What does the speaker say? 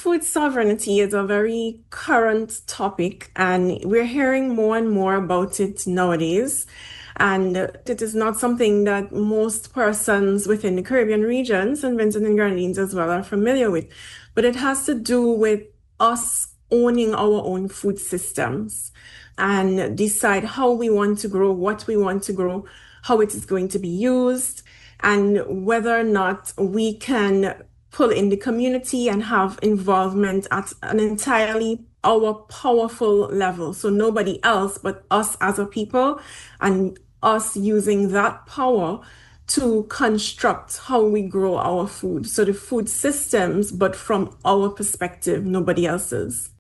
food sovereignty is a very current topic, and we're hearing more and more about it nowadays. And it is not something that most persons within the Caribbean region, St. Vincent and Grenadines as well, are familiar with. But it has to do with us owning our own food systems and decide how we want to grow, what we want to grow, how it is going to be used, and whether or not we can pull in the community and have involvement at an entirely our powerful level. So nobody else but us as a people and us using that power to construct how we grow our food. So the food systems, but from our perspective, nobody else's.